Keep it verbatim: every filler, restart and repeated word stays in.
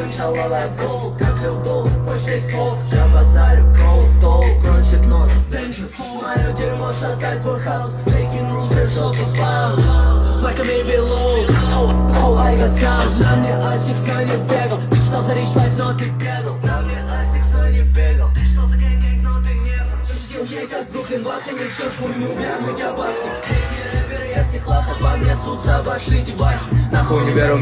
Шаловая гол, как любовь, твой шесть пол. Я базарю, гол, тол, крончит нож. Денчик, мое дерьмо шатает твой хаус. Shaking rules, я жопу баунс. Like a baby low, ho, ho, I got sounds. На мне асикс, но не бегал. Ты что за rich life, но ты бегал. На мне асикс, но не бегал. Ты что за гэнг-гэнг, но ты не французский ей, как Бруклин, вахами. Всю хуйню прямо тебя бахнет. Эти рэперы, я с них лаха, по мне сутся ваши девайсы. Нахуй не беру